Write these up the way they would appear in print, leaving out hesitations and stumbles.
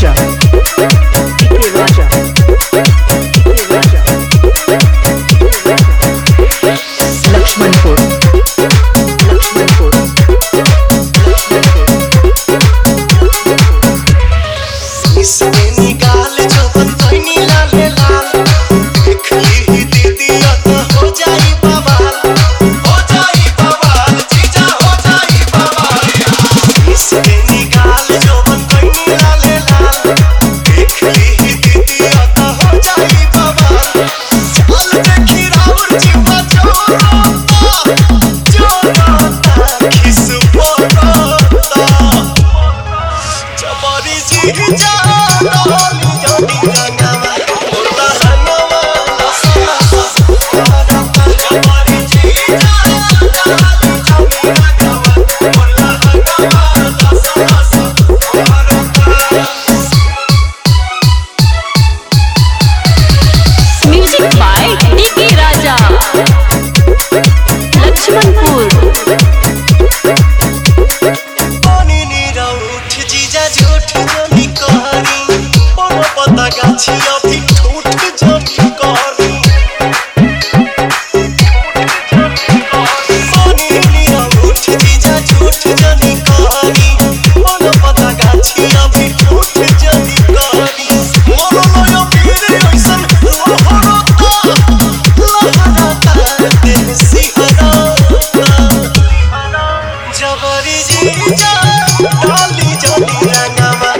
Raja, DK Raja, DK Raja, Lakshmanpur, Lakshmanpur, इसमें निकाल जो बंतनी लाले लाल देखली ही दीदिया तो हो जाई बवाल जीजा हो जाई बवाल इसमें निकाल जो बंतनी लाले लाल देखली ही दीदिया तो हो जाई बवाल चल देखी राउर जीवा जोरोता खिस पोरोता जबरी जीजा Music by DK Raja, Lakshmanpur. जीजा झूठ जमी कहरी कोनो पता गाछी अभी ठूठ जमी कहरी झूठ जीजा झूठ जमी कहरी कोनो पता गाछी अभी ठूठ जमी कहरी मोरो लोयो पीर ओइसन लहराता दिल सिहराता जबरी जीजा डाली जली रंगवा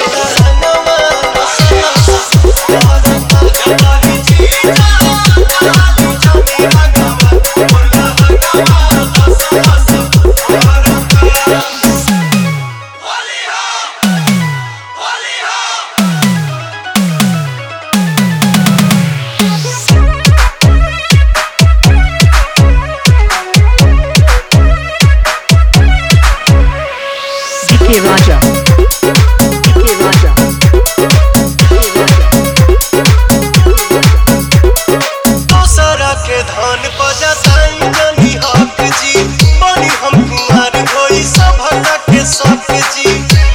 DK Raja, DK Raja, दूसरा के धान बजाताई जनी हक जी बनी हम कुमार होई सभका के शक जी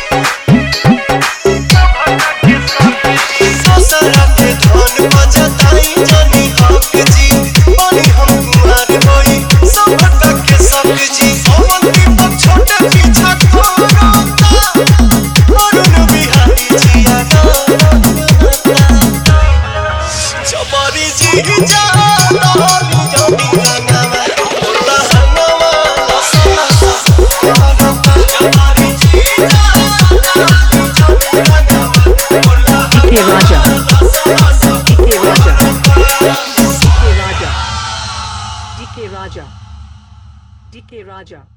दूसरा के धान बजाताई जनी हक जी बनी हम कुमार होई सभका के शक जी अवंती पर छोटे पीछा कोरोता अरुण बिहारी जिया जबरी जीजा डाली जली रंगवा जबरी जीजा डाली जली रंगवा DK Raja, DK Raja, DK Raja, DK Raja, DK Raja.